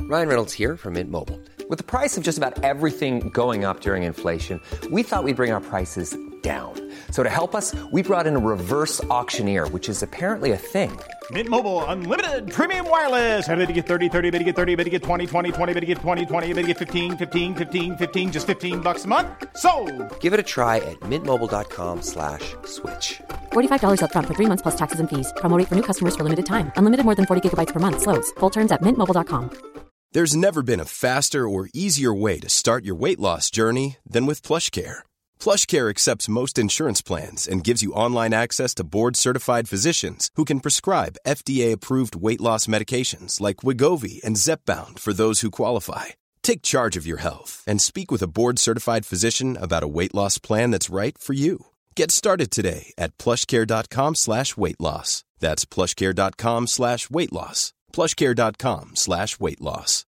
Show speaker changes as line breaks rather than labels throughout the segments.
Ryan Reynolds here from Mint Mobile. With the price of just about everything going up during inflation, we thought we'd bring our prices down. So to help us, we brought in a reverse auctioneer, which is apparently a thing.
Mint Mobile Unlimited Premium Wireless. How to get 30, 30, bit to get 30, bit to get 20, 20, 20, bit to get 20, 20, bit to get 15, 15, 15, 15, just $15 a month? Sold!
Give it a try at mintmobile.com/switch.
$45 up front for 3 months plus taxes and fees. Promo rate for new customers for limited time. Unlimited more than 40 gigabytes per month. Slows full terms at mintmobile.com.
There's never been a faster or easier way to start your weight loss journey than with PlushCare. PlushCare accepts most insurance plans and gives you online access to board-certified physicians who can prescribe FDA-approved weight loss medications like Wegovy and Zepbound for those who qualify. Take charge of your health and speak with a board-certified physician about a weight loss plan that's right for you. Get started today at plushcare.com/weight loss. That's plushcare.com/weight loss. plushcare.com/weight loss.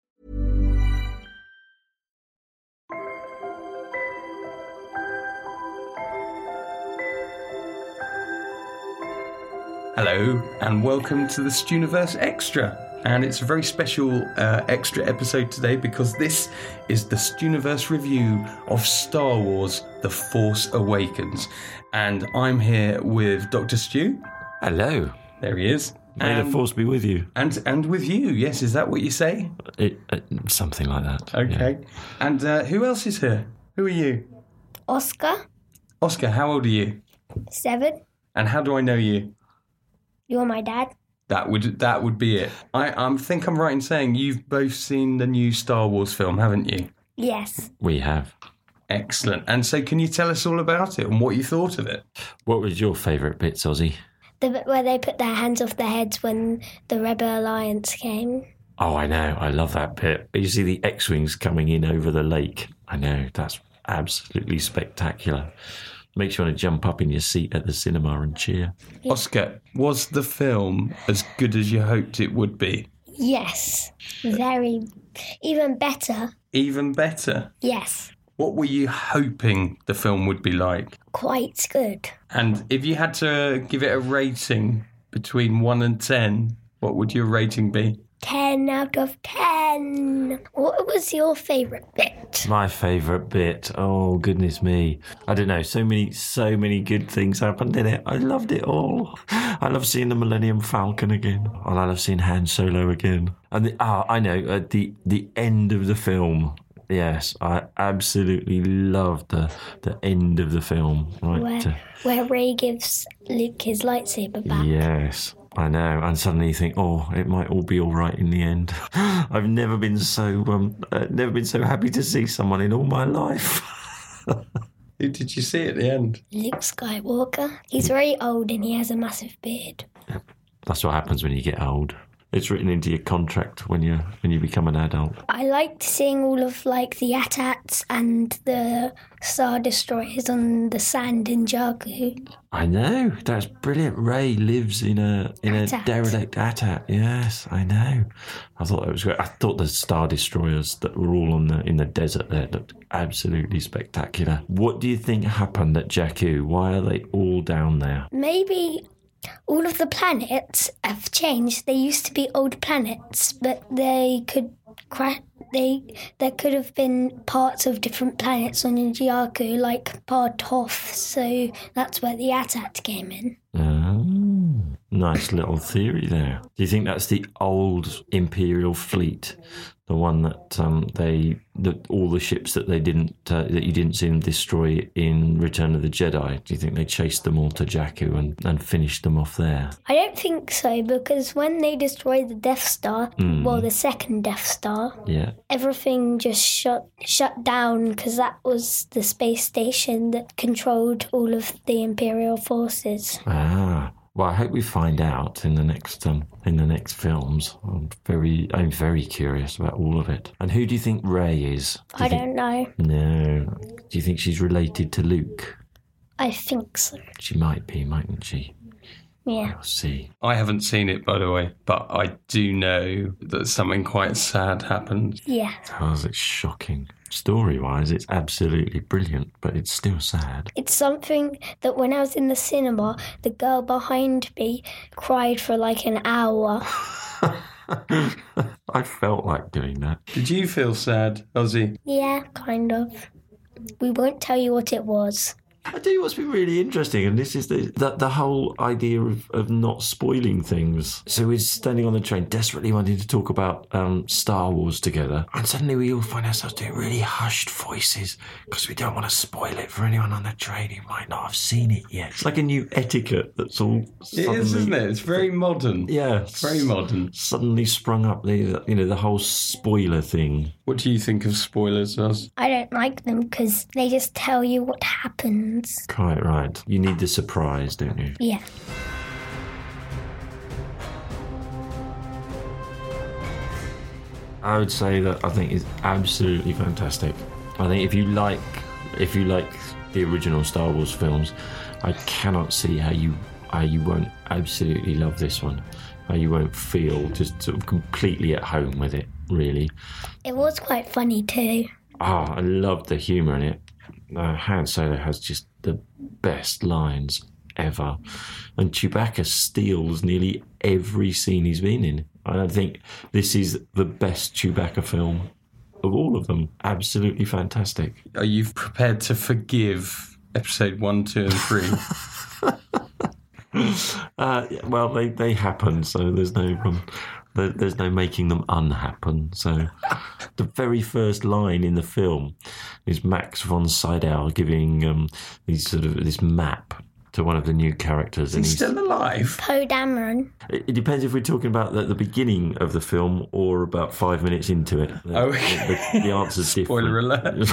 Hello and welcome to the Stuniverse Extra, and it's a very special extra episode today because this is the Stuniverse review of Star Wars The Force Awakens, and I'm here with Dr. Stu.
Hello.
There he is.
May the Force be with you.
And with you, yes, is that what you say?
Something like that.
Okay. Yeah. And who else is here? Who are you?
Oscar.
Oscar, how old are you?
7.
And how do I know you?
You're my dad.
That would be it. I think I'm right in saying you've both seen the new Star Wars film, haven't you?
Yes.
We have.
Excellent. And so can you tell us all about it and what you thought of it?
What was your favourite bits, Ozzy?
The bit where they put their hands off their heads when the Rebel Alliance came.
Oh, I know. I love that bit. You see the X-Wings coming in over the lake. I know. That's absolutely spectacular. Makes you want to jump up in your seat at the cinema and cheer.
Yeah. Oscar, was the film as good as you hoped it would be?
Yes. Very. Even better.
Even better?
Yes.
What were you hoping the film would be like?
Quite good.
And if you had to give it a rating between 1 and 10, what would your rating be?
10 out of 10. What was your favourite bit?
My favourite bit? Oh, goodness me. I don't know. So many good things happened in it. I loved it all. I love seeing the Millennium Falcon again. And I love seeing Han Solo again. And I know, at the end of the film. Yes, I absolutely loved the end of the film. Right,
where Rey gives Luke his lightsaber back.
Yes, I know. And suddenly you think, oh, it might all be all right in the end. I've never been so happy to see someone in all my life.
Who did you see at the end?
Luke Skywalker. He's very old and he has a massive beard.
That's what happens when you get old. It's written into your contract when you become an adult.
I liked seeing all of the AT-ATs and the Star Destroyers on the sand in Jakku.
I know, that's brilliant. Rey lives in a derelict AT-AT. Yes, I know. I thought that was great. I thought the Star Destroyers that were all in the desert there looked absolutely spectacular. What do you think happened at Jakku? Why are they all down there?
Maybe all of the planets have changed. They used to be old planets, but they could there could have been parts of different planets on Jakku, like Partoth, so that's where the AT-AT came in.
Oh, nice little theory there. Do you think that's the old Imperial fleet? The one that all the ships that they didn't that you didn't see them destroy in Return of the Jedi. Do you think they chased them all to Jakku and finished them off there?
I don't think so, because when they destroyed the Death Star, the second Death Star, everything just shut down because that was the space station that controlled all of the Imperial forces.
Ah. Well, I hope we find out in the next films. I'm very curious about all of it. And who do you think Rey is?
I don't know.
No. Do you think she's related to Luke?
I think so.
She might be, mightn't she?
Yeah.
We'll see.
I haven't seen it, by the way, but I do know that something quite sad happened.
Yeah.
Oh, it's shocking. Story-wise, it's absolutely brilliant, but it's still sad.
It's something that when I was in the cinema, the girl behind me cried for like an hour.
I felt like doing that.
Did you feel sad, Ozzy?
Yeah, kind of. We won't tell you what it was.
I tell you what's been really interesting, and this is the whole idea of not spoiling things. So we're standing on the train, desperately wanting to talk about Star Wars together, and suddenly we all find ourselves doing really hushed voices because we don't want to spoil it for anyone on the train who might not have seen it yet. It's like a new etiquette that's all suddenly...
It is, isn't it? It's very modern.
Yeah.
It's very modern.
Suddenly sprung up, the whole spoiler thing.
What do you think of spoilers, Oz?
I don't like them because they just tell you what happens.
Quite right. You need the surprise, don't you?
Yeah.
I would say that I think it's absolutely fantastic. I think if you like the original Star Wars films, I cannot see how you won't absolutely love this one. How you won't feel just sort of completely at home with it, really.
It was quite funny too.
I loved the humour in it. Han Solo has just the best lines ever. And Chewbacca steals nearly every scene he's been in. I think this is the best Chewbacca film of all of them. Absolutely fantastic.
Are you prepared to forgive episode 1, 2 and 3?
Well, they happen, so there's no making them unhappen. So the very first line in the film is Max von Sydow giving this map to one of the new characters.
He's still alive?
Poe Dameron.
It depends if we're talking about the beginning of the film or about 5 minutes into it. The answer's different.
Spoiler alert.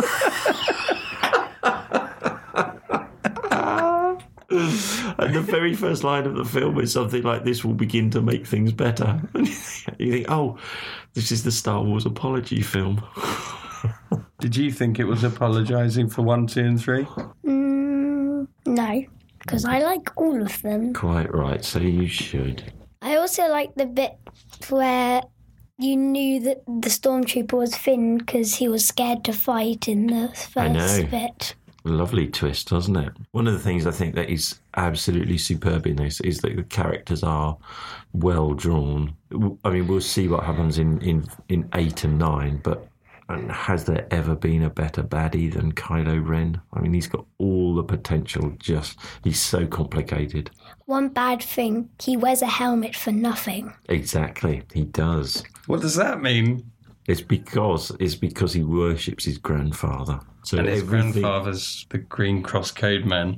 And the very first line of the film is something like, "This will begin to make things better." And you think, oh, this is the Star Wars apology film.
Did you think it was apologising for 1, 2 and 3?
No, because I like all of them.
Quite right, so you should.
I also like the bit where you knew that the stormtrooper was Finn because he was scared to fight in the first bit.
Lovely twist, wasn't it? One of the things I think that is absolutely superb in this is that the characters are well drawn. I mean, we'll see what happens in 8 and 9, but has there ever been a better baddie than Kylo Ren? I mean, he's got all the potential, he's so complicated.
One bad thing, he wears a helmet for nothing.
Exactly, he does.
What does that mean?
It's because he worships his grandfather. So
and his grandfather's the Green Cross Code Man.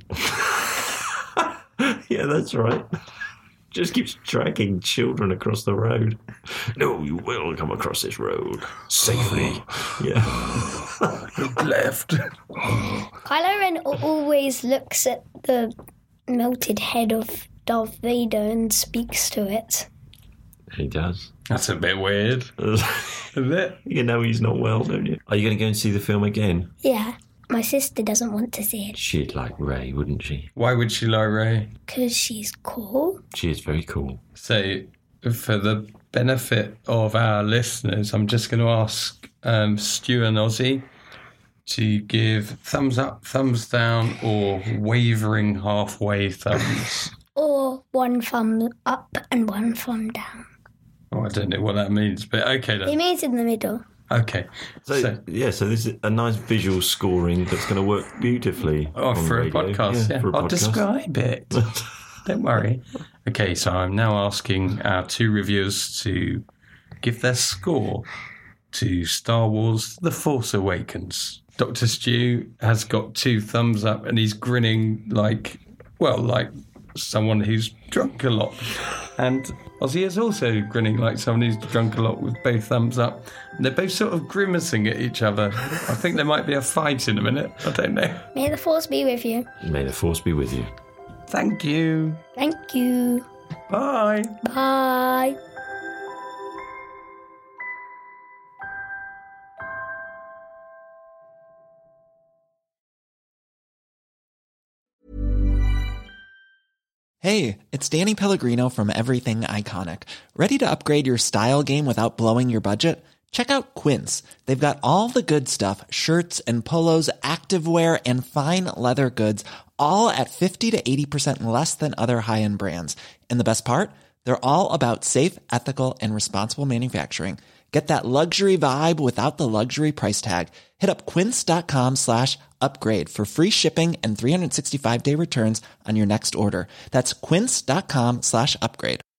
Yeah, that's right. Just keeps dragging children across the road. No, you will come across this road safely. Yeah.
Left.
Kylo Ren always looks at the melted head of Darth Vader and speaks to it.
He does.
That's a bit weird. Isn't it?
You know he's not well, don't you? Are you going to go and see the film again?
Yeah. My sister doesn't want to see it.
She'd like Rey, wouldn't she?
Why would she like Rey?
Because she's cool.
She is very cool.
So, for the benefit of our listeners, I'm just going to ask Stu and Ozzy to give thumbs up, thumbs down, or wavering halfway thumbs.
Or one thumb up and one thumb down.
Oh, I don't know what that means, but okay then.
It means in the middle.
Okay.
So this is a nice visual scoring that's going to work beautifully.
For a podcast, yeah. I'll describe it. Don't worry. Okay, so I'm now asking our two reviewers to give their score to Star Wars The Force Awakens. Dr. Stu has got 2 thumbs up and he's grinning like someone who's drunk a lot. And Ozzy is also grinning like someone who's drunk a lot with both thumbs up. And they're both sort of grimacing at each other. I think there might be a fight in a minute. I don't know.
May the Force be with you.
May the Force be with you.
Thank you.
Thank you.
Bye.
Bye.
Hey, it's Danny Pellegrino from Everything Iconic. Ready to upgrade your style game without blowing your budget? Check out Quince. They've got all the good stuff, shirts and polos, activewear, and fine leather goods, all at 50 to 80% less than other high-end brands. And the best part? They're all about safe, ethical, and responsible manufacturing. Get that luxury vibe without the luxury price tag. Hit up quince.com/upgrade for free shipping and 365-day returns on your next order. That's quince.com/upgrade.